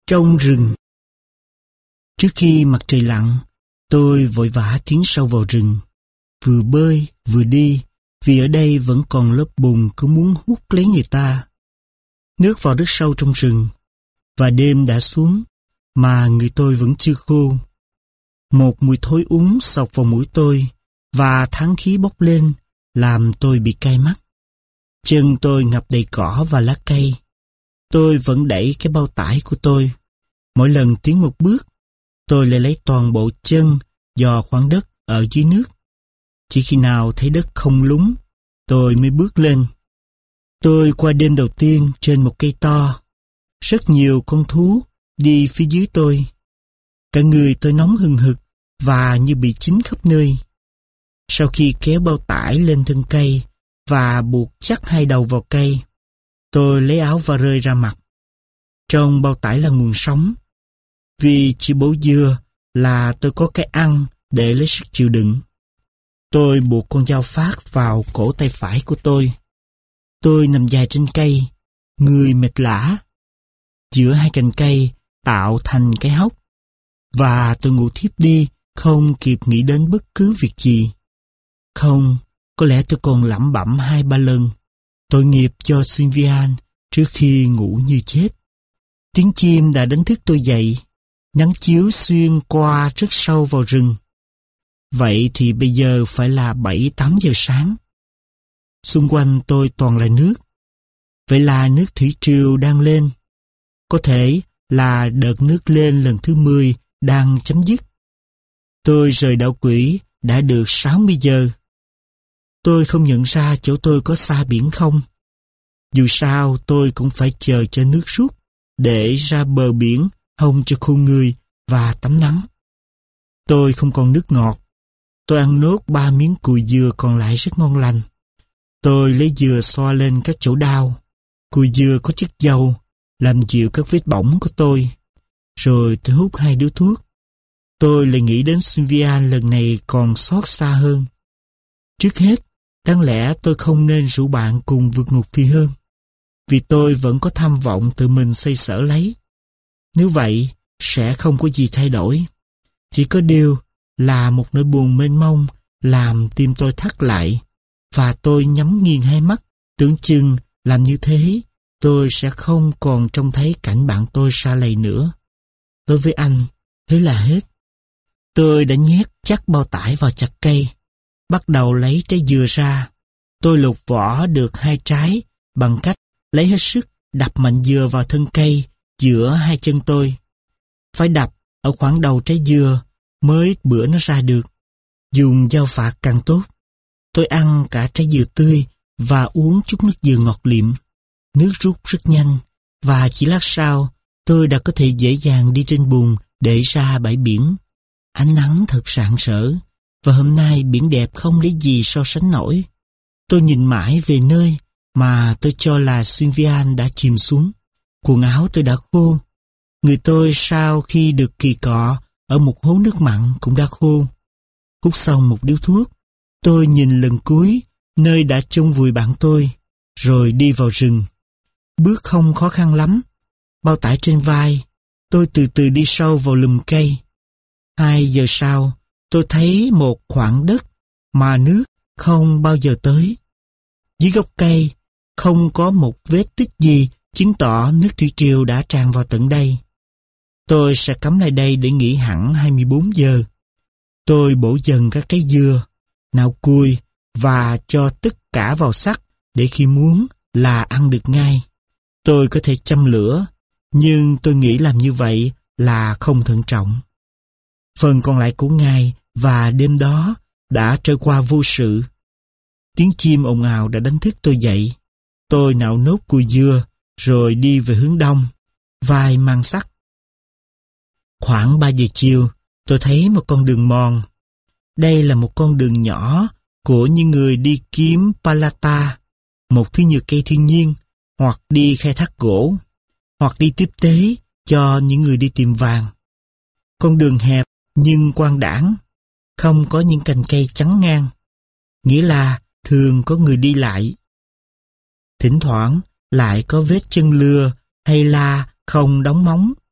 Trong rừng. Trước khi mặt trời lặn, tôi vội vã tiến sâu vào rừng, vừa bơi vừa đi, vì ở đây vẫn còn lớp bùn cứ muốn hút lấy người ta. Nước vào rất sâu trong rừng, và đêm đã xuống, mà người tôi vẫn chưa khô. Một mùi thối úng xộc vào mũi tôi, và thán khí bốc lên, làm tôi bị cay mắt. Chân tôi ngập đầy cỏ và lá cây. Tôi vẫn đẩy cái bao tải của tôi. Mỗi lần tiến một bước, tôi lại lấy toàn bộ chân dò khoảng đất ở dưới nước. Chỉ khi nào thấy đất không lún, tôi mới bước lên. Tôi qua đêm đầu tiên trên một cây to. Rất nhiều con thú đi phía dưới tôi. Cả người tôi nóng hừng hực và như bị chín khắp nơi. Sau khi kéo bao tải lên thân cây và buộc chắc hai đầu vào cây, tôi lấy áo và rơi ra mặt. Trong bao tải là nguồn sống. Vì chỉ bổ dưa là tôi có cái ăn để lấy sức chịu đựng. Tôi buộc con dao phát vào cổ tay phải của tôi. Tôi nằm dài trên cây, người mệt lả. Giữa hai cành cây tạo thành cái hốc. Và tôi ngủ thiếp đi, không kịp nghĩ đến bất cứ việc gì. Không, có lẽ tôi còn lẩm bẩm 2-3 lần. Tội nghiệp cho Sylvian trước khi ngủ như chết. Tiếng chim đã đánh thức tôi dậy. Nắng chiếu xuyên qua rất sâu vào rừng. Vậy thì bây giờ phải là 7-8 giờ sáng. Xung quanh tôi toàn là nước. Vậy là nước thủy triều đang lên. Có thể là đợt nước lên lần thứ 10 đang chấm dứt. Tôi rời đảo Quỷ đã được 60 giờ. Tôi không nhận ra chỗ tôi có xa biển không. Dù sao tôi cũng phải chờ cho nước rút để ra bờ biển hong cho khô người và tắm nắng. Tôi không còn nước ngọt. Tôi ăn nốt 3 miếng cùi dừa còn lại rất ngon lành. Tôi lấy dừa xoa lên các chỗ đau. Cùi dừa có chất dầu, làm dịu các vết bỏng của tôi. Rồi tôi hút 2 điếu thuốc. Tôi lại nghĩ đến Sylvian lần này còn xót xa hơn. Trước hết, đáng lẽ tôi không nên rủ bạn cùng vượt ngục thì hơn. Vì tôi vẫn có tham vọng tự mình xoay sở lấy. Nếu vậy, sẽ không có gì thay đổi. Chỉ có điều là một nỗi buồn mênh mông làm tim tôi thắt lại. Và tôi nhắm nghiền hai mắt, tưởng chừng làm như thế, tôi sẽ không còn trông thấy cảnh bạn tôi xa lầy nữa. Đối với anh, thế là hết. Tôi đã nhét chắc bao tải vào chặt cây, bắt đầu lấy trái dừa ra. Tôi lột vỏ được 2 trái bằng cách lấy hết sức đập mạnh dừa vào thân cây giữa hai chân tôi. Phải đập ở khoảng đầu trái dừa mới bữa nó ra được. Dùng dao phạt càng tốt. Tôi ăn cả trái dừa tươi và uống chút nước dừa ngọt liệm. Nước rút rất nhanh và chỉ lát sau tôi đã có thể dễ dàng đi trên bùn để ra bãi biển. Ánh nắng thật rạng rỡ và hôm nay biển đẹp không lấy gì so sánh nổi. Tôi nhìn mãi về nơi mà tôi cho là Sylvian đã chìm xuống. Quần áo tôi đã khô. Người tôi sau khi được kỳ cọ ở một hố nước mặn cũng đã khô. Hút xong một điếu thuốc, tôi nhìn lần cuối nơi đã chôn vùi bạn tôi, rồi đi vào rừng. Bước không khó khăn lắm. Bao tải trên vai, tôi từ từ đi sâu vào lùm cây. 2 giờ sau, tôi thấy một khoảng đất mà nước không bao giờ tới. Dưới gốc cây, không có một vết tích gì chứng tỏ nước thủy triều đã tràn vào tận đây. Tôi sẽ cắm lại đây để nghỉ hẳn 24 giờ. Tôi bổ dần các trái dừa, nạo cùi và cho tất cả vào sắt để khi muốn là ăn được ngay. Tôi có thể châm lửa, nhưng tôi nghĩ làm như vậy là không thận trọng. Phần còn lại của ngày và đêm đó đã trôi qua vô sự. Tiếng chim ồn ào đã đánh thức tôi dậy. Tôi nạo nốt cùi dừa rồi đi về hướng đông, vai mang sắt. Khoảng 3 giờ chiều, tôi thấy một con đường mòn. Đây là một con đường nhỏ của những người đi kiếm palata, một thứ nhựa cây thiên nhiên, hoặc đi khai thác gỗ, hoặc đi tiếp tế cho những người đi tìm vàng. Con đường hẹp nhưng quang đãng, không có những cành cây chắn ngang, nghĩa là thường có người đi lại. Thỉnh thoảng lại có vết chân lừa hay la không đóng móng,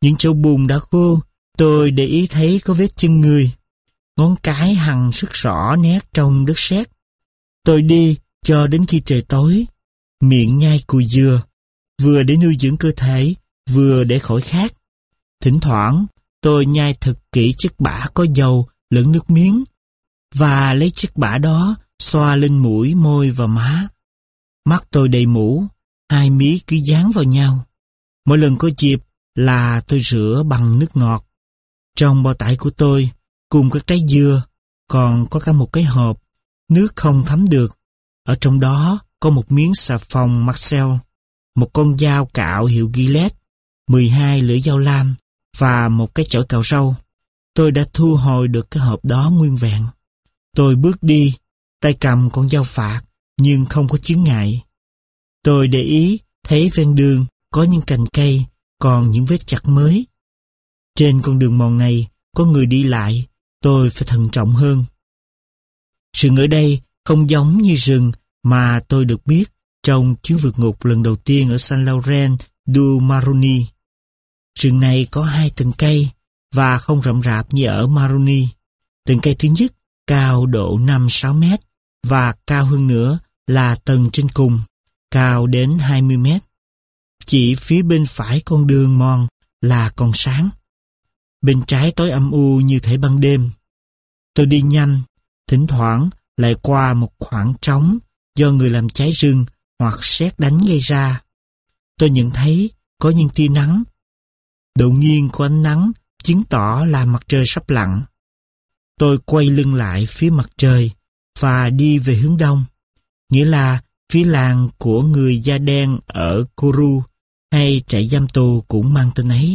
Những chỗ bùn đã khô, tôi để ý thấy có vết chân người. Ngón cái hằn rất rõ nét trong đất sét. Tôi đi cho đến khi trời tối, miệng nhai cùi dừa, vừa để nuôi dưỡng cơ thể, vừa để khỏi khát. Thỉnh thoảng, tôi nhai thật kỹ chất bã có dầu lẫn nước miếng, và lấy chất bã đó xoa lên mũi, môi và má. Mắt tôi đầy mũ, hai mí cứ dán vào nhau. Mỗi lần có dịp là tôi rửa bằng nước ngọt. Trong bao tải của tôi, cùng các trái dưa, còn có cả một cái hộp, nước không thấm được. Ở trong đó có một miếng xà phòng Marcel, một con dao cạo hiệu Gillette, 12 lưỡi dao lam và một cái chổi cạo râu. Tôi đã thu hồi được cái hộp đó nguyên vẹn. Tôi bước đi, tay cầm con dao phạt, nhưng không có chướng ngại. Tôi để ý thấy ven đường có những cành cây, còn những vết chặt mới. Trên con đường mòn này có người đi lại, tôi phải thận trọng hơn. Rừng ở đây không giống như rừng mà tôi được biết trong chuyến vượt ngục lần đầu tiên ở San Laurent du Maroni. Rừng này có 2 tầng cây và không rậm rạp như ở Maroni. Tầng cây thứ nhất cao độ 5-6 mét và cao hơn nữa là tầng trên cùng, cao đến 20 mét. Chỉ phía bên phải con đường mòn là còn sáng. Bên trái tối âm u như thể ban đêm. Tôi đi nhanh, thỉnh thoảng lại qua một khoảng trống do người làm cháy rừng hoặc sét đánh gây ra. Tôi nhận thấy có những tia nắng. Độ nghiêng của ánh nắng chứng tỏ là mặt trời sắp lặn. Tôi quay lưng lại phía mặt trời và đi về hướng đông, nghĩa là phía làng của người da đen ở Kourou hay trại giam tù cũng mang tên ấy.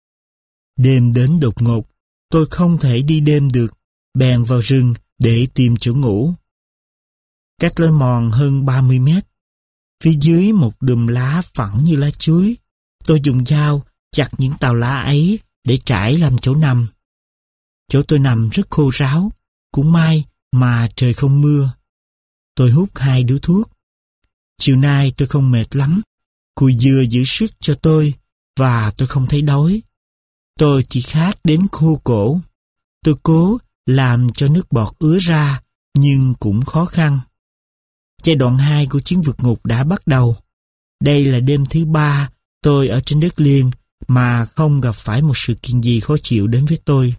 Đêm đến đột ngột, tôi không thể đi đêm được, bèn vào rừng để tìm chỗ ngủ. Cách lối mòn hơn 30 mét. Phía dưới một đùm lá phẳng như lá chuối, tôi dùng dao chặt những tàu lá ấy để trải làm chỗ nằm. Chỗ tôi nằm rất khô ráo, cũng may mà trời không mưa. Tôi hút 2 điếu thuốc. Chiều nay tôi không mệt lắm, cùi dừa giữ sức cho tôi và tôi không thấy đói. Tôi chỉ khát đến khô cổ. Tôi cố làm cho nước bọt ứa ra, nhưng cũng khó khăn. Giai đoạn 2 của chuyến vượt ngục đã bắt đầu. Đây là đêm thứ 3 tôi ở trên đất liền mà không gặp phải một sự kiện gì khó chịu đến với tôi.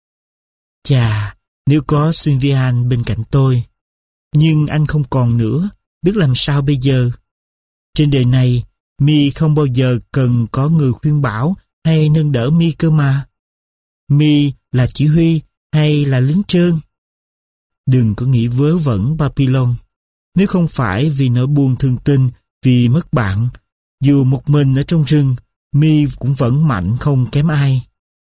Chà, nếu có Sylvian bên cạnh tôi. Nhưng anh không còn nữa, biết làm sao bây giờ? Trên đời này, Mi không bao giờ cần có người khuyên bảo hay nâng đỡ Mi cơ mà. Mi là chỉ huy hay là lính trơn? Đừng có nghĩ vớ vẩn, Papillon. Nếu không phải vì nỗi buồn thường tình vì mất bạn, dù một mình ở trong rừng, Mi cũng vẫn mạnh không kém ai.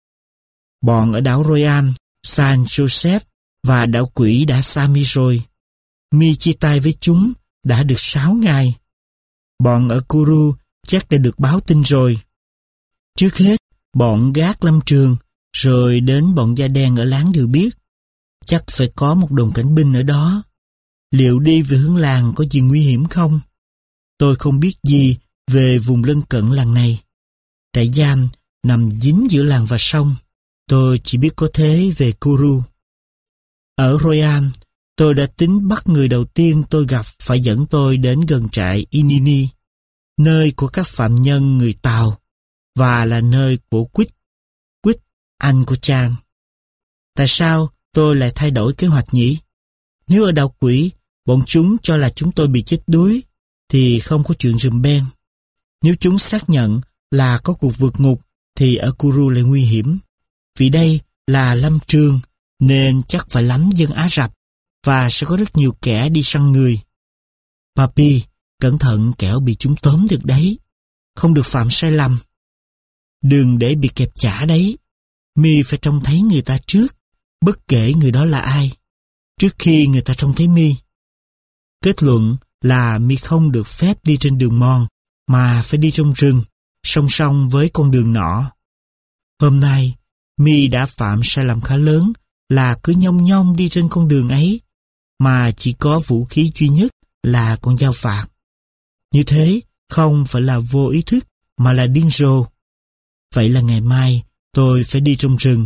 Bọn ở đảo Royal, San Joseph và đảo Quỷ đã xa Mi rồi. Mi chia tay với chúng đã được 6 ngày. Bọn ở Kourou chắc đã được báo tin rồi. Trước hết, bọn gác lâm trường, rồi đến bọn da đen ở láng đều biết. Chắc phải có một đồn cảnh binh ở đó. Liệu đi về hướng làng có gì nguy hiểm không? Tôi không biết gì về vùng lân cận làng này. Trại giam nằm dính giữa làng và sông. Tôi chỉ biết có thế về Kourou. Ở Royal, tôi đã tính bắt người đầu tiên tôi gặp phải dẫn tôi đến gần trại Inini, nơi của các phạm nhân người Tàu, và là nơi của Quýt, anh của Trang. Tại sao tôi lại thay đổi kế hoạch nhỉ? Nếu ở đảo Quỷ, bọn chúng cho là chúng tôi bị chết đuối, thì không có chuyện rùm beng. Nếu chúng xác nhận là có cuộc vượt ngục, thì ở Kourou lại nguy hiểm. Vì đây là lâm trường, nên chắc phải lắm dân Ả Rập, và sẽ có rất nhiều kẻ đi săn người. Papi, cẩn thận kẻo bị chúng tóm được đấy. Không được phạm sai lầm. Đừng để bị kẹp chả đấy. Mi phải trông thấy người ta trước, bất kể người đó là ai, trước khi người ta trông thấy Mi. Kết luận là Mi không được phép đi trên đường mòn, mà phải đi trong rừng, song song với con đường nọ. Hôm nay, Mi đã phạm sai lầm khá lớn là cứ nhông nhông đi trên con đường ấy, mà chỉ có vũ khí duy nhất là con dao phạt. Như thế, không phải là vô ý thức, mà là điên rồ. vậy là ngày mai tôi phải đi trong rừng.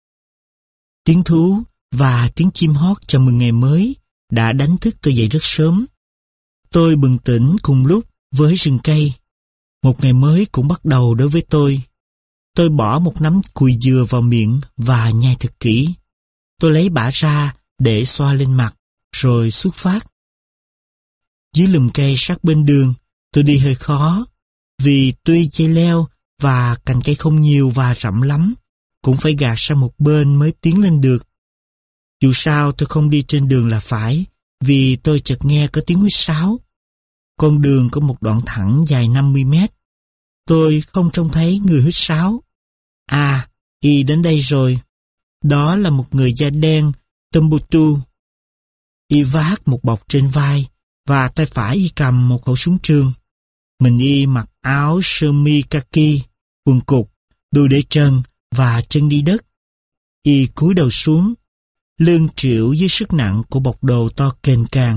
Tiếng thú và tiếng chim hót chào mừng ngày mới đã đánh thức tôi dậy rất sớm. Tôi bừng tỉnh cùng lúc với rừng cây. Một ngày mới cũng bắt đầu đối với tôi. Tôi bỏ một nắm cùi dừa vào miệng và nhai thật kỹ. Tôi lấy bã ra để xoa lên mặt, rồi xuất phát. Dưới lùm cây sát bên đường, tôi đi hơi khó, vì tuy dây leo và cành cây không nhiều và rậm lắm, cũng phải gạt sang một bên mới tiến lên được. Dù sao tôi không đi trên đường là phải, vì tôi chợt nghe có tiếng huýt sáo. Con đường có một đoạn thẳng dài 50 mét. Tôi không trông thấy người huýt sáo. À, y đến đây rồi. Đó là một người da đen, Timbuktu. Y vác một bọc trên vai, và tay phải y cầm một khẩu súng trường. Mình y mặc áo sơ mi kaki, quần cụt, đùi để trần và chân đi đất. Y cúi đầu xuống, lưng trĩu dưới sức nặng của bọc đồ to kềnh càng.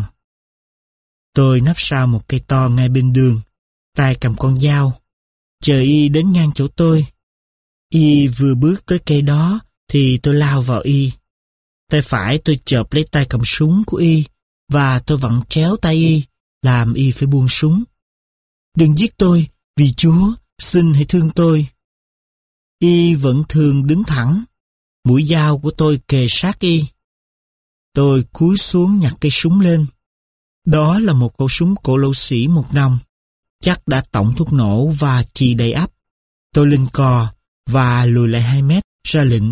Tôi nấp sau một cây to ngay bên đường, tay cầm con dao, chờ y đến ngang chỗ tôi. Y vừa bước tới cây đó thì tôi lao vào y. Tay phải tôi chộp lấy tay cầm súng của y và tôi vặn chéo tay y, làm y phải buông súng. Đừng giết tôi, vì Chúa, xin hãy thương tôi. Y vẫn thường đứng thẳng, mũi dao của tôi kề sát y. Tôi cúi xuống nhặt cây súng lên. Đó là một khẩu súng cổ lỗ sĩ 1 nòng, chắc đã tổng thuốc nổ và chì đầy ắp. Tôi lên cò và lùi lại 2 mét, ra lệnh.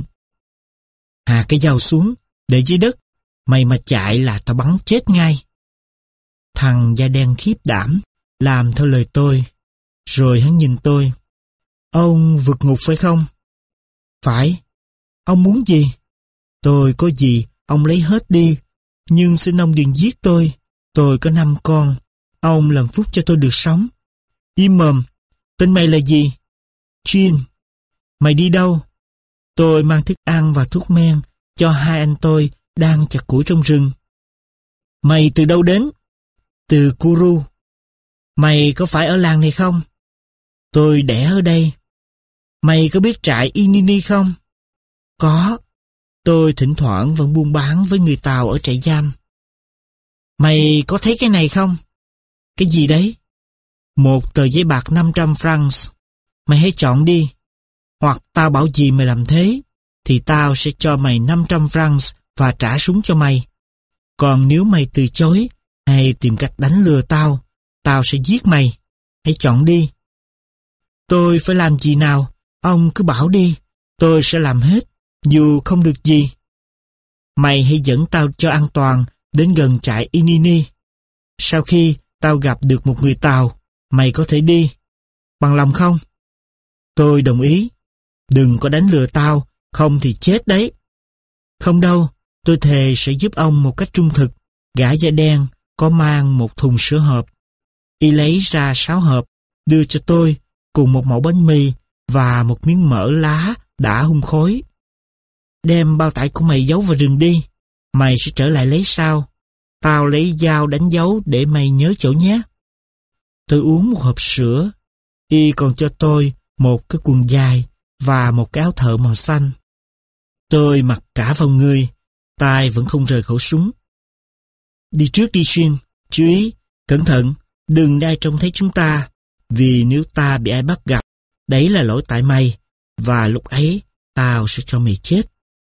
Hạ cái dao xuống, để dưới đất, mày mà chạy là tao bắn chết ngay. Thằng da đen khiếp đảm, làm theo lời tôi. Rồi hắn nhìn tôi. Ông vượt ngục phải không? Phải. Ông muốn gì? Tôi có gì, ông lấy hết đi. Nhưng xin ông đừng giết tôi. Tôi có 5 con. Ông làm phúc cho tôi được sống. Im mồm. Tên mày là gì? Jean. Mày đi đâu? Tôi mang thức ăn và thuốc men cho 2 anh tôi đang chặt củi trong rừng. Mày từ đâu đến? Từ Kuru. Mày có phải ở làng này không? Tôi đẻ ở đây. Mày có biết trại Inini không? Có. Tôi thỉnh thoảng vẫn buôn bán với người Tàu ở trại giam. Mày có thấy cái này không? Cái gì đấy? Một tờ giấy bạc 500 francs. Mày hãy chọn đi. Hoặc tao bảo gì mày làm thế, thì tao sẽ cho mày 500 francs và trả súng cho mày. Còn nếu mày từ chối hay tìm cách đánh lừa tao, tao sẽ giết mày. Hãy chọn đi. Tôi phải làm gì nào? Ông cứ bảo đi. Tôi sẽ làm hết, dù không được gì. Mày hãy dẫn tao cho an toàn đến gần trại Inini. Sau khi tao gặp được một người Tàu, mày có thể đi. Bằng lòng không? Tôi đồng ý. Đừng có đánh lừa tao, không thì chết đấy. Không đâu, tôi thề sẽ giúp ông một cách trung thực. Gã da đen có mang một thùng sữa hộp. Y lấy ra 6 hộp, đưa cho tôi cùng một mẩu bánh mì và một miếng mỡ lá đã hun khói. Đem bao tải của mày giấu vào rừng đi. Mày sẽ trở lại lấy sau. Tao lấy dao đánh dấu để mày nhớ chỗ nhé. Tôi uống một hộp sữa. Y còn cho tôi một cái quần dài và một cái áo thợ màu xanh. Tôi mặc cả vào người, tay vẫn không rời khẩu súng. Đi trước đi Jean, chú ý, cẩn thận, đừng để ai trông thấy chúng ta, vì nếu ta bị ai bắt gặp, đấy là lỗi tại mày, và lúc ấy tao sẽ cho mày chết.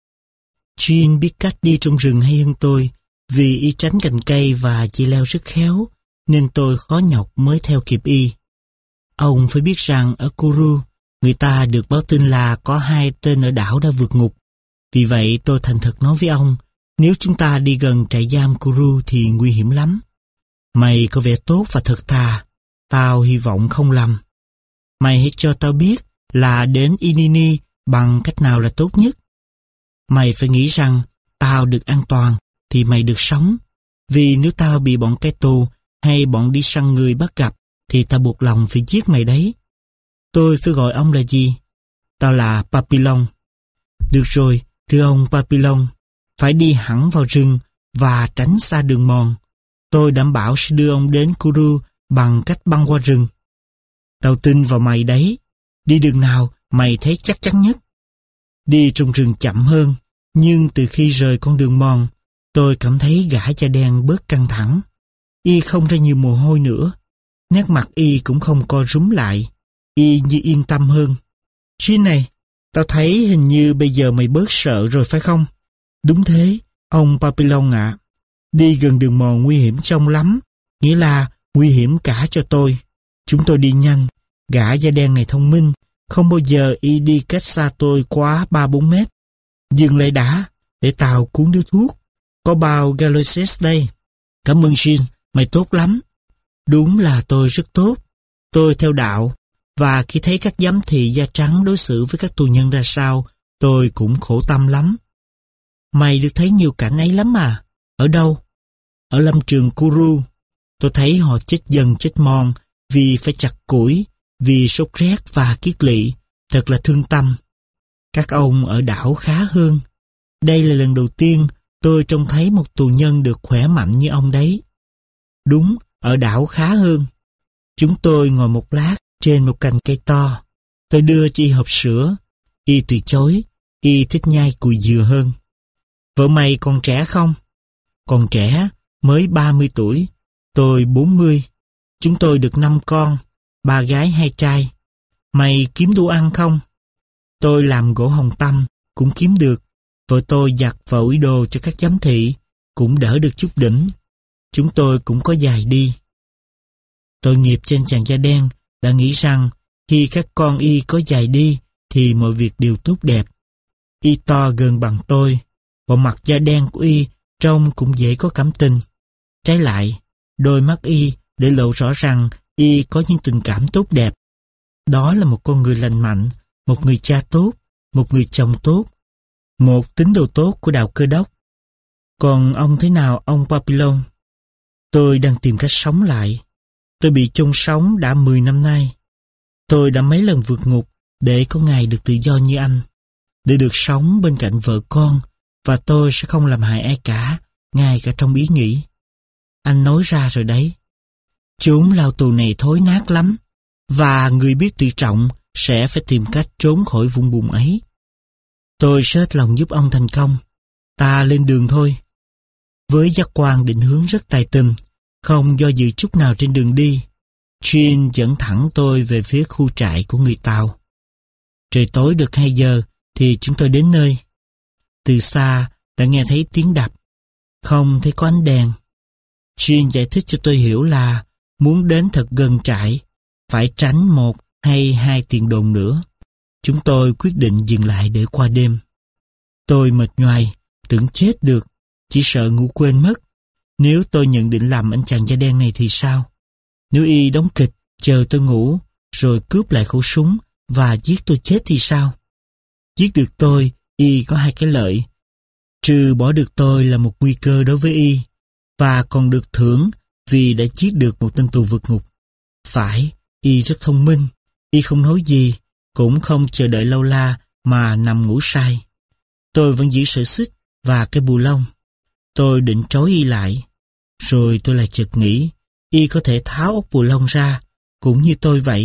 Jean biết cách đi trong rừng hay hơn tôi, vì y tránh cành cây và dây leo rất khéo, nên tôi khó nhọc mới theo kịp y. Ông phải biết rằng ở Kuru, người ta được báo tin là có 2 tên ở đảo đã vượt ngục. Vì vậy tôi thành thật nói với ông, nếu chúng ta đi gần trại giam Kuru thì nguy hiểm lắm. Mày có vẻ tốt và thật thà, tao hy vọng không lầm. Mày hãy cho tao biết là đến Inini bằng cách nào là tốt nhất. Mày phải nghĩ rằng tao được an toàn thì mày được sống. Vì nếu tao bị bọn cai tù hay bọn đi săn người bắt gặp thì tao buộc lòng phải giết mày đấy. Tôi phải gọi ông là gì? Tao là Papillon. Được rồi, thưa ông Papillon, phải đi hẳn vào rừng và tránh xa đường mòn. Tôi đảm bảo sẽ đưa ông đến Kuru bằng cách băng qua rừng. Tao tin vào mày đấy. Đi đường nào mày thấy chắc chắn nhất. Đi trong rừng chậm hơn, nhưng từ khi rời con đường mòn, tôi cảm thấy gã da đen bớt căng thẳng. Y không ra nhiều mồ hôi nữa. Nét mặt Y cũng không co rúm lại. Y như yên tâm hơn. Jean này, tao thấy hình như bây giờ mày bớt sợ rồi phải không? Đúng thế, ông Papillon ạ. Đi gần đường mòn nguy hiểm trông lắm. Nghĩa là nguy hiểm cả cho tôi. Chúng tôi đi nhanh. Gã da đen này thông minh. Không bao giờ Y đi cách xa tôi quá 3-4 mét. Dừng lại đã, để tao cuốn điếu thuốc. Có bao Galoises đây. Cảm ơn Jean, mày tốt lắm. Đúng là tôi rất tốt. Tôi theo đạo, và khi thấy các giám thị da trắng đối xử với các tù nhân ra sao, tôi cũng khổ tâm lắm. Mày được thấy nhiều cảnh ấy lắm à? Ở đâu? Ở lâm trường Kourou. Tôi thấy họ chết dần chết mòn vì phải chặt củi, vì sốt rét và kiết lỵ. Thật là thương tâm. Các ông ở đảo khá hơn. Đây là lần đầu tiên tôi trông thấy một tù nhân được khỏe mạnh như ông đấy. Đúng, ở đảo khá hơn. Chúng tôi ngồi một lát trên một cành cây to. Tôi đưa cho Y hộp sữa. Y từ chối. Y thích nhai cùi dừa hơn. Vợ mày còn trẻ không? Còn trẻ, mới 30 tuổi. Tôi 40. Chúng tôi được 5 con, 3 gái 2 trai. Mày kiếm đủ ăn không? Tôi làm gỗ hồng tăm, cũng kiếm được. Vợ tôi giặt và ủi đồ cho các giám thị, cũng đỡ được chút đỉnh. Chúng tôi cũng có dài đi. Tội nghiệp trên chàng da đen đã nghĩ rằng khi các con Y có dài đi thì mọi việc đều tốt đẹp. Y to gần bằng tôi, bộ mặt da đen của Y trông cũng dễ có cảm tình. Trái lại, đôi mắt Y để lộ rõ rằng Y có những tình cảm tốt đẹp. Đó là một con người lành mạnh, một người cha tốt, một người chồng tốt, một tín đồ tốt của đạo Cơ Đốc. Còn ông thế nào, ông Papillon? Tôi đang tìm cách sống lại. Tôi bị chôn sống đã 10 năm nay. Tôi đã mấy lần vượt ngục để có ngày được tự do như anh, để được sống bên cạnh vợ con, và tôi sẽ không làm hại ai cả, ngay cả trong ý nghĩ. Anh nói ra rồi đấy. Chốn lao tù này thối nát lắm, và người biết tự trọng sẽ phải tìm cách trốn khỏi vũng bùn ấy. Tôi sẽ hết lòng giúp ông thành công. Ta lên đường thôi. Với giác quan định hướng rất tài tình, không do dự chút nào trên đường đi, Jean dẫn thẳng tôi về phía khu trại của người Tàu. Trời tối được 2 giờ thì chúng tôi đến nơi. Từ xa đã nghe thấy tiếng đập, không thấy có ánh đèn. Jean giải thích cho tôi hiểu là muốn đến thật gần trại, phải tránh 1 hay 2 tiền đồn nữa. Chúng tôi quyết định dừng lại để qua đêm. Tôi mệt nhoài, tưởng chết được, chỉ sợ ngủ quên mất. Nếu tôi nhận định làm anh chàng da đen này thì sao? Nếu Y đóng kịch, chờ tôi ngủ, rồi cướp lại khẩu súng và giết tôi chết thì sao? Giết được tôi, Y có 2 cái lợi. Trừ bỏ được tôi là một nguy cơ đối với Y, và còn được thưởng vì đã giết được một tên tù vượt ngục. Phải, Y rất thông minh. Y không nói gì, cũng không chờ đợi lâu la mà nằm ngủ say. Tôi vẫn giữ sợi xích và cái bù lông. Tôi định trói Y lại. Rồi tôi lại chợt nghĩ, Y có thể tháo ốc bù lông ra, cũng như tôi vậy.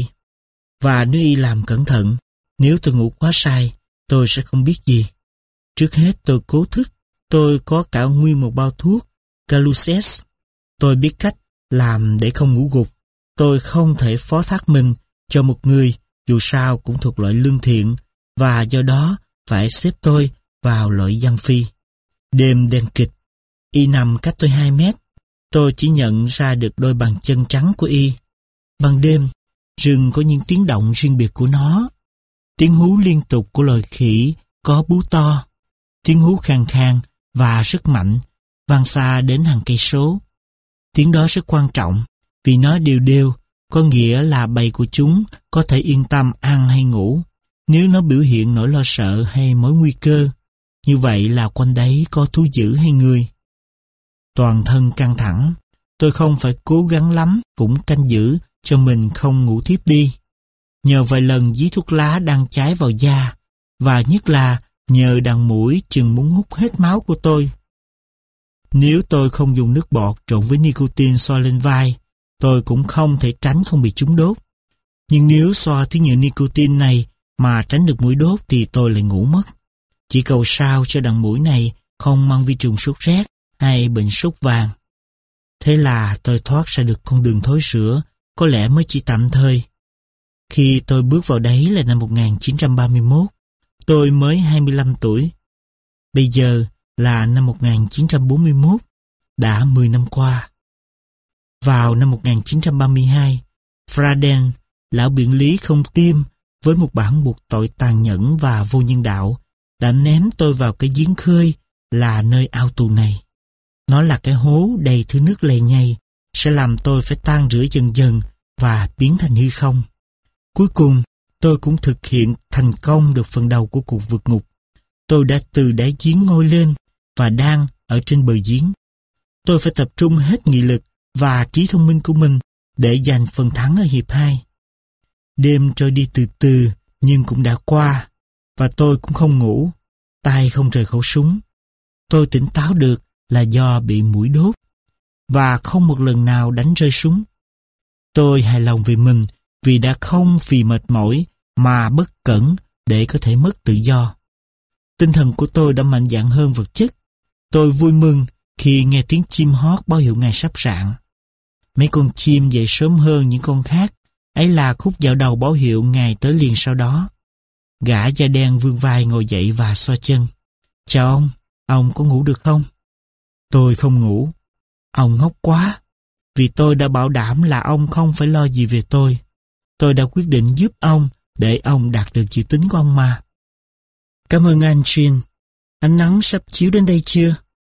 Và nếu Y làm cẩn thận, nếu tôi ngủ quá say, tôi sẽ không biết gì. Trước hết tôi cố thức. Tôi có cả nguyên một bao thuốc Galoises. Tôi biết cách làm để không ngủ gục. Tôi không thể phó thác mình cho một người dù sao cũng thuộc loại lương thiện, và do đó phải xếp tôi vào loại gian phi. Đêm đen kịch. Y nằm cách tôi 2 mét. Tôi chỉ nhận ra được đôi bàn chân trắng của Y. Ban đêm, rừng có những tiếng động riêng biệt của nó. Tiếng hú liên tục của loài khỉ có bú to. Tiếng hú khàn khàn và rất mạnh, vang xa đến hàng cây số. Tiếng đó rất quan trọng vì nó đều đều, có nghĩa là bầy của chúng có thể yên tâm ăn hay ngủ. Nếu nó biểu hiện nỗi lo sợ hay mối nguy cơ, như vậy là quanh đấy có thú dữ hay người. Toàn thân căng thẳng, tôi không phải cố gắng lắm cũng canh giữ cho mình không ngủ thiếp đi. Nhờ vài lần dí thuốc lá đang cháy vào da, và nhất là nhờ đàn muỗi chừng muốn hút hết máu của tôi. Nếu tôi không dùng nước bọt trộn với nicotine xoa lên vai, tôi cũng không thể tránh không bị chúng đốt. Nhưng nếu xoa thứ nhựa nicotine này mà tránh được muỗi đốt thì tôi lại ngủ mất. Chỉ cầu sao cho đàn muỗi này không mang vi trùng sốt rét hay bệnh sốt vàng. Thế là tôi thoát ra được con đường thối rữa, có lẽ mới chỉ tạm thời. Khi tôi bước vào đấy là năm 1931, tôi mới 25 tuổi. Bây giờ là năm 1941, đã 10 năm qua. Vào năm 1932, Fraden, lão biện lý không tiêm, với một bản buộc tội tàn nhẫn và vô nhân đạo, đã ném tôi vào cái giếng khơi là nơi ao tù này. Nó là cái hố đầy thứ nước lầy nhầy, sẽ làm tôi phải tan rã dần dần và biến thành hư không. Cuối cùng, tôi cũng thực hiện thành công được phần đầu của cuộc vượt ngục. Tôi đã từ đáy giếng ngoi lên và đang ở trên bờ giếng. Tôi phải tập trung hết nghị lực và trí thông minh của mình để giành phần thắng ở hiệp 2. Đêm trôi đi từ từ nhưng cũng đã qua, và tôi cũng không ngủ, tay không rời khẩu súng. Tôi tỉnh táo được là do bị muỗi đốt, và không một lần nào đánh rơi súng. Tôi hài lòng về mình vì đã không vì mệt mỏi mà bất cẩn để có thể mất tự do. Tinh thần của tôi đã mạnh dạn hơn vật chất. Tôi vui mừng khi nghe tiếng chim hót báo hiệu ngày sắp rạng. Mấy con chim dậy sớm hơn những con khác, ấy là khúc dạo đầu báo hiệu ngày tới liền sau đó. Gã da đen vươn vai ngồi dậy và xoa chân. Chào ông có ngủ được không? Tôi không ngủ. Ông ngốc quá, vì tôi đã bảo đảm là ông không phải lo gì về tôi. Tôi đã quyết định giúp ông để ông đạt được dự tính của ông mà. Cảm ơn anh, Jean. Ánh nắng sắp chiếu đến đây chưa?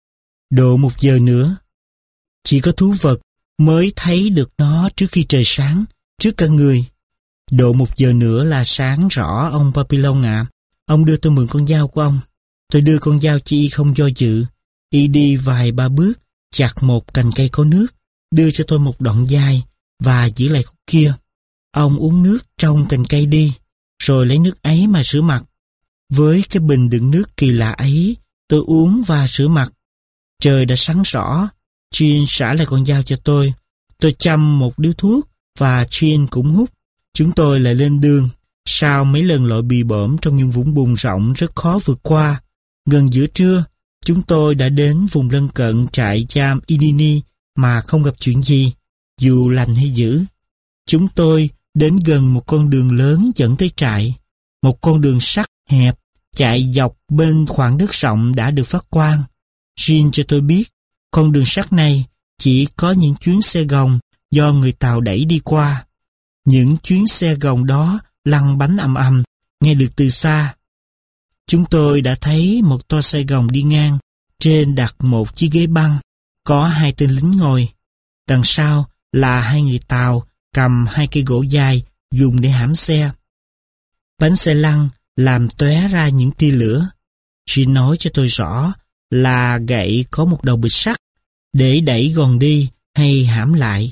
Độ 1 giờ nữa. Chỉ có thú vật mới thấy được nó trước khi trời sáng, trước cả người. Độ 1 giờ nữa là sáng rõ, ông Papillon ạ. Ông đưa tôi mượn con dao của ông. Tôi đưa con dao cho y không do dự. Y đi vài ba bước, chặt một cành cây có nước, đưa cho tôi một đoạn dài và giữ lại khúc kia. Ông uống nước trong cành cây đi, rồi lấy nước ấy mà rửa mặt. Với cái bình đựng nước kỳ lạ ấy, tôi uống và rửa mặt. Trời đã sáng rõ. Jean xả lại con dao cho tôi. Tôi châm một điếu thuốc và Jean cũng hút. Chúng tôi lại lên đường. Sau mấy lần lội bì bõm trong những vũng bùn rộng rất khó vượt qua, gần giữa trưa, chúng tôi đã đến vùng lân cận trại giam Inini mà không gặp chuyện gì, dù lành hay dữ. Chúng tôi đến gần một con đường lớn dẫn tới trại. Một con đường sắt hẹp chạy dọc bên khoảng đất rộng đã được phát quang. Jean cho tôi biết, con đường sắt này chỉ có những chuyến xe gồng do người Tàu đẩy đi qua. Những chuyến xe gồng đó lăn bánh ầm ầm, nghe được từ xa. Chúng tôi đã thấy một toa xe gồng đi ngang, trên đặt một chiếc ghế băng, có 2 tên lính ngồi. Đằng sau là 2 người Tàu cầm 2 cây gỗ dài dùng để hãm xe. Bánh xe lăn làm tóe ra những tia lửa. Jean nói cho tôi rõ là gậy có một đầu bịch sắt để đẩy gòn đi hay hãm lại.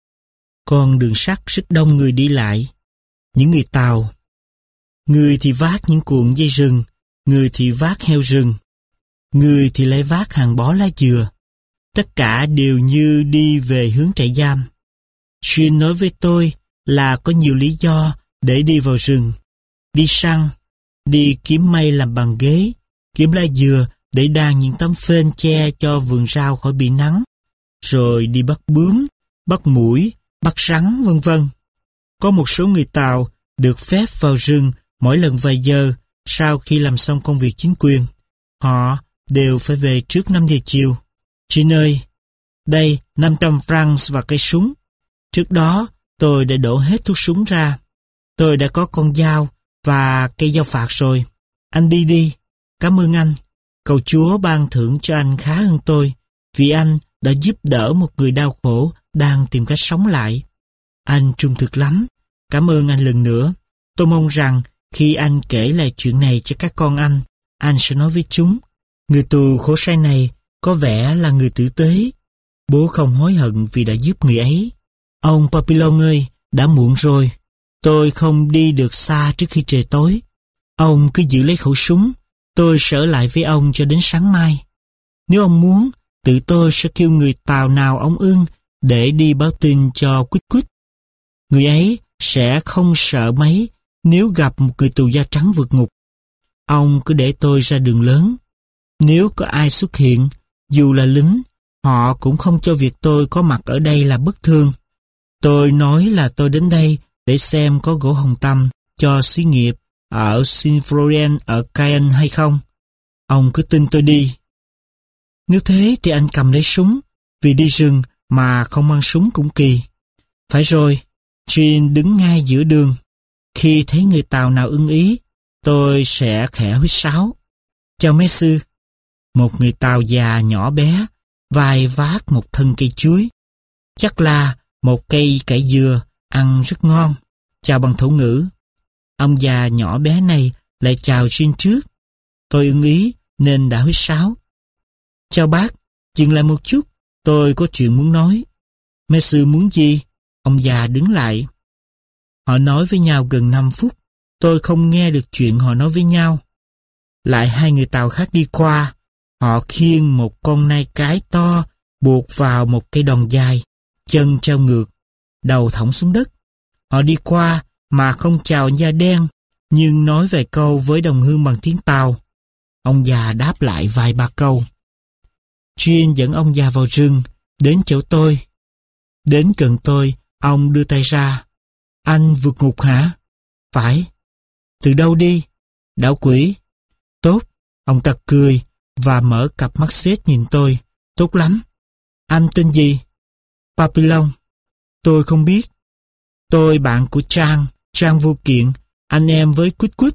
Con đường sắt rất đông người đi lại. Những người Tàu, người thì vác những cuộn dây rừng, người thì vác heo rừng, người thì lại vác hàng bó lá dừa. Tất cả đều như đi về hướng trại giam. Jean nói với tôi là có nhiều lý do để đi vào rừng. Đi săn, đi kiếm mây làm bằng ghế, kiếm lá dừa để đan những tấm phên che cho vườn rau khỏi bị nắng, rồi đi bắt bướm, bắt muỗi, bắt rắn vân vân. Có một số người Tàu được phép vào rừng mỗi lần vài giờ sau khi làm xong công việc chính quyền. Họ đều phải về trước 5 giờ chiều. Jean ơi, đây 500 francs và cây súng. Trước đó tôi đã đổ hết thuốc súng ra. Tôi đã có con dao và cây dao phạt rồi. Anh đi đi. Cảm ơn anh. Cầu Chúa ban thưởng cho anh khá hơn tôi, vì anh đã giúp đỡ một người đau khổ đang tìm cách sống lại. Anh trung thực lắm. Cảm ơn anh lần nữa. Tôi mong rằng khi anh kể lại chuyện này cho các con anh sẽ nói với chúng. Người tù khổ sai này có vẻ là người tử tế. Bố không hối hận vì đã giúp người ấy. Ông Papillon ơi, đã muộn rồi. Tôi không đi được xa trước khi trời tối. Ông cứ giữ lấy khẩu súng. Tôi sẽ ở lại với ông cho đến sáng mai. Nếu ông muốn, tự tôi sẽ kêu người Tàu nào ông ưng để đi báo tin cho Quýt Quýt. Người ấy sẽ không sợ mấy nếu gặp một người tù da trắng vượt ngục. Ông cứ để tôi ra đường lớn. Nếu có ai xuất hiện, dù là lính, họ cũng không cho việc tôi có mặt ở đây là bất thường. Tôi nói là tôi đến đây để xem có gỗ hồng tăm cho xí nghiệp ở Saint-Florent ở Cayenne hay không. Ông cứ tin tôi đi. Nếu thế thì anh cầm lấy súng, vì đi rừng mà không mang súng cũng kỳ. Phải rồi, Jean đứng ngay giữa đường. Khi thấy người Tàu nào ưng ý, tôi sẽ khẽ huýt sáo. Chào mấy sư. Một người Tàu già nhỏ bé, vai vác một thân cây chuối. Chắc là một cây cải dừa, ăn rất ngon. Chào bằng thổ ngữ. Ông già nhỏ bé này lại chào Jean trước. Tôi ưng ý nên đã huýt sáo. Chào bác, dừng lại một chút, tôi có chuyện muốn nói. Mấy sư muốn gì? Ông già đứng lại. Họ nói với nhau gần 5 phút, tôi không nghe được chuyện họ nói với nhau. Lại hai người Tàu khác đi qua, họ khiêng một con nai cái to, buộc vào một cây đòn dài, chân treo ngược, đầu thõng xuống đất. Họ đi qua mà không chào da đen, nhưng nói vài câu với đồng hương bằng tiếng Tàu. Ông già đáp lại vài ba câu. Jean dẫn ông già vào rừng, đến chỗ tôi. Đến gần tôi, ông đưa tay ra. Anh vượt ngục hả? Phải. Từ đâu đi? Đảo Quỷ. Tốt. Ông ta cười và mở cặp mắt xếp nhìn tôi. Tốt lắm. Anh tên gì? Papillon. Tôi không biết. Tôi bạn của Trang Vô Kiện, anh em với Quýt Quýt.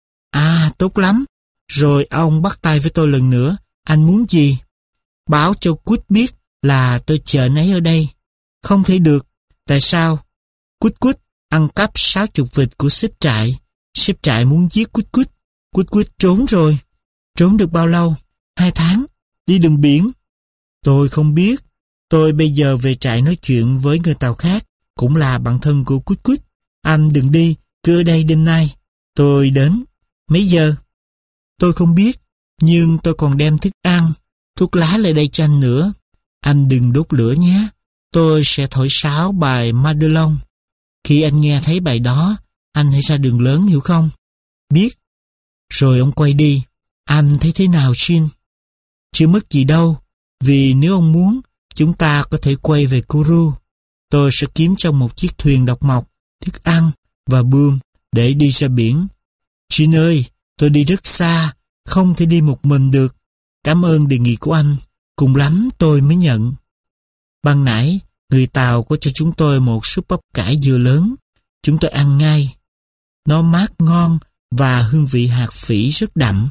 À, tốt lắm. Rồi ông bắt tay với tôi lần nữa. Anh muốn gì? Báo cho Quýt biết là tôi chờ anh ấy ở đây. Không thể được. Tại sao? Quýt Quýt ăn cắp 60 vịt của sếp trại. Sếp trại muốn giết Quýt Quýt. Quýt Quýt trốn rồi. Trốn được bao lâu? 2 tháng. Đi đường biển. Tôi không biết. Tôi bây giờ về trại nói chuyện với người Tàu khác, cũng là bạn thân của Quýt Quýt. Anh đừng đi, cứ ở đây đêm nay. Tôi đến. Mấy giờ? Tôi không biết, nhưng tôi còn đem thức ăn, thuốc lá lại đây cho anh nữa. Anh đừng đốt lửa nhé. Tôi sẽ thổi sáo bài Madelon. Khi anh nghe thấy bài đó, anh hãy ra đường lớn, hiểu không? Biết. Rồi ông quay đi. Anh thấy thế nào, Jean? Chưa mất gì đâu, vì nếu ông muốn, chúng ta có thể quay về Kourou. Tôi sẽ kiếm trong một chiếc thuyền độc mộc, thức ăn và buồm để đi ra biển. Jean ơi, tôi đi rất xa, không thể đi một mình được. Cảm ơn đề nghị của anh, cùng lắm tôi mới nhận. Ban nãy, người Tàu có cho chúng tôi một súp bắp cải dừa lớn. Chúng tôi ăn ngay. Nó mát ngon và hương vị hạt phỉ rất đậm.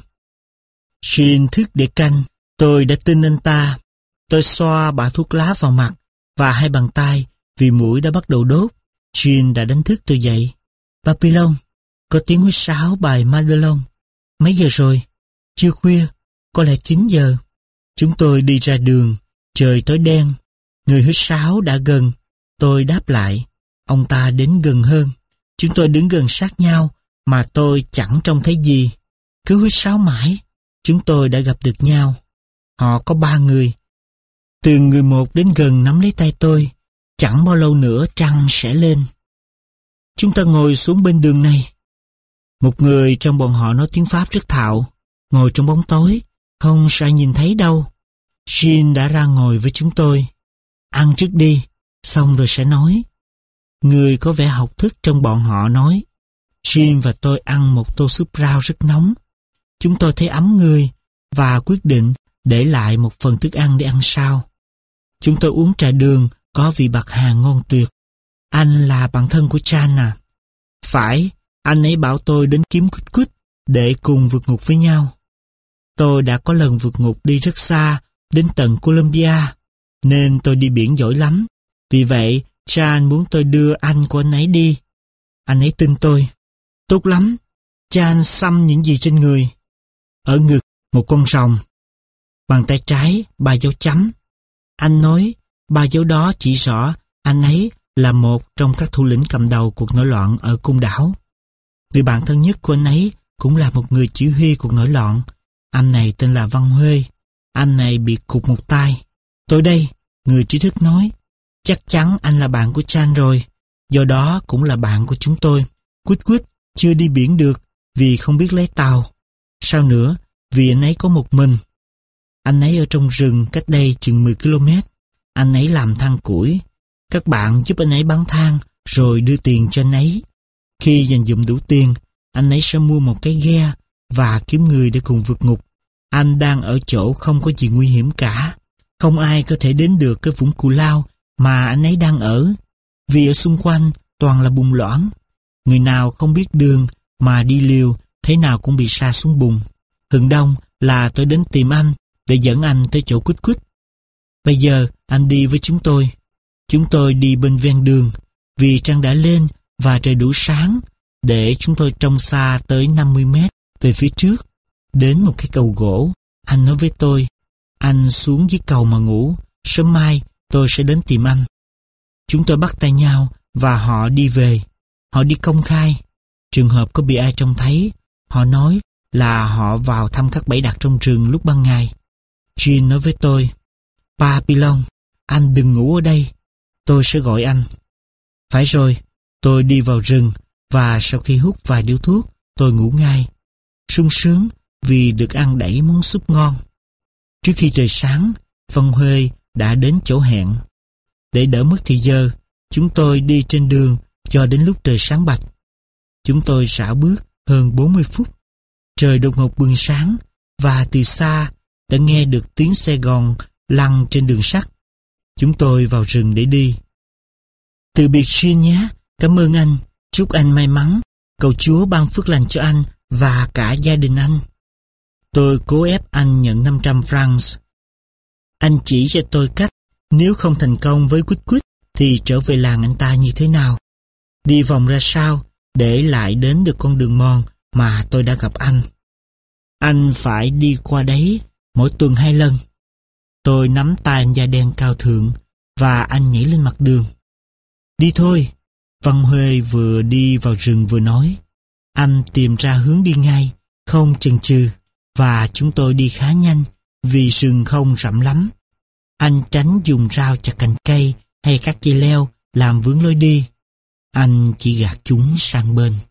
Jean thức để canh. Tôi đã tin anh ta. Tôi xoa bã thuốc lá vào mặt và hai bàn tay vì mũi đã bắt đầu đốt. Jean đã đánh thức tôi dậy. Papillon, có tiếng huýt sáo bài Madelon. Mấy giờ rồi? Chưa khuya, có lẽ 9 giờ. Chúng tôi đi ra đường, trời tối đen. Người huýt sáo đã gần. Tôi đáp lại. Ông ta đến gần hơn. Chúng tôi đứng gần sát nhau mà tôi chẳng trông thấy gì. Cứ huýt sáo mãi, chúng tôi đã gặp được nhau. Họ có 3 người. Từ người một đến gần nắm lấy tay tôi. Chẳng bao lâu nữa trăng sẽ lên. Chúng ta ngồi xuống bên đường này. Một người trong bọn họ nói tiếng Pháp rất thạo. Ngồi trong bóng tối, không sao nhìn thấy đâu. Jean đã ra ngồi với chúng tôi. Ăn trước đi, xong rồi sẽ nói. Người có vẻ học thức trong bọn họ nói. Jean và tôi ăn một tô súp rau rất nóng. Chúng tôi thấy ấm người và quyết định để lại một phần thức ăn để ăn sau. Chúng tôi uống trà đường có vị bạc hà ngon tuyệt. Anh là bạn thân của Chan à? Phải, anh ấy bảo tôi đến kiếm Quýt Quýt để cùng vượt ngục với nhau. Tôi đã có lần vượt ngục đi rất xa, đến tận Colombia, nên tôi đi biển giỏi lắm. Vì vậy, Chan muốn tôi đưa anh của anh ấy đi. Anh ấy tin tôi. Tốt lắm. Chan xăm những gì trên người? Ở ngực, một con rồng. Bàn tay trái, 3 dấu chấm. Anh nói, 3 dấu đó chỉ rõ anh ấy là một trong các thủ lĩnh cầm đầu cuộc nổi loạn ở Côn Đảo. Người bạn thân nhất của anh ấy cũng là một người chỉ huy cuộc nổi loạn. Anh này tên là Văn Huê. Anh này bị cụt một tay. Tôi đây, người trí thức nói. Chắc chắn anh là bạn của Chan rồi. Do đó cũng là bạn của chúng tôi. Quýt Quýt chưa đi biển được vì không biết lái tàu. Sao nữa, vì anh ấy có một mình. Anh ấy ở trong rừng cách đây chừng 10 km. Anh ấy làm than củi. Các bạn giúp anh ấy bán than rồi đưa tiền cho anh ấy. Khi dành dụm đủ tiền, anh ấy sẽ mua một cái ghe và kiếm người để cùng vượt ngục. Anh đang ở chỗ không có gì nguy hiểm cả. Không ai có thể đến được cái vũng cù lao mà anh ấy đang ở, vì ở xung quanh toàn là bùn loãng. Người nào không biết đường mà đi liều thế nào cũng bị sa xuống bùn. Hừng đông là tôi đến tìm anh để dẫn anh tới chỗ Quýt Quýt. Bây giờ anh đi với chúng tôi. Chúng tôi đi bên ven đường vì trăng đã lên và trời đủ sáng để chúng tôi trông xa tới 50 mét về phía trước. Đến một cái cầu gỗ, anh nói với tôi, anh xuống dưới cầu mà ngủ, sớm mai tôi sẽ đến tìm anh. Chúng tôi bắt tay nhau và họ đi về. Họ đi công khai. Trường hợp có bị ai trông thấy, họ nói là họ vào thăm các bẫy đặt trong rừng lúc ban ngày. Jean nói với tôi, Papillon, anh đừng ngủ ở đây, tôi sẽ gọi anh. Phải rồi, tôi đi vào rừng và sau khi hút vài điếu thuốc, tôi ngủ ngay. Sung sướng vì được ăn đẩy món súp ngon. Trước khi trời sáng, Văn Huê đã đến chỗ hẹn. Để đỡ mất thì giờ, chúng tôi đi trên đường cho đến lúc trời sáng bạch. Chúng tôi rảo bước hơn 40 phút. Trời đột ngột bừng sáng và từ xa đã nghe được tiếng xe gòn lăn trên đường sắt. Chúng tôi vào rừng để đi. Từ biệt Jean nhé, cảm ơn anh, chúc anh may mắn, cầu Chúa ban phước lành cho anh và cả gia đình anh. Tôi cố ép anh nhận 500 francs. Anh chỉ cho tôi cách, nếu không thành công với Quýt Quýt thì trở về làng anh ta như thế nào. Đi vòng ra sao để lại đến được con đường mòn mà tôi đã gặp anh. Anh phải đi qua đấy mỗi tuần 2 lần. Tôi nắm tay anh da đen cao thượng và anh nhảy lên mặt đường. Đi thôi. Văn Huê vừa đi vào rừng vừa nói. Anh tìm ra hướng đi ngay, không chần chừ, và chúng tôi đi khá nhanh vì rừng không rậm lắm. Anh tránh dùng rao chặt cành cây hay các dây leo làm vướng lối đi. Anh chỉ gạt chúng sang bên.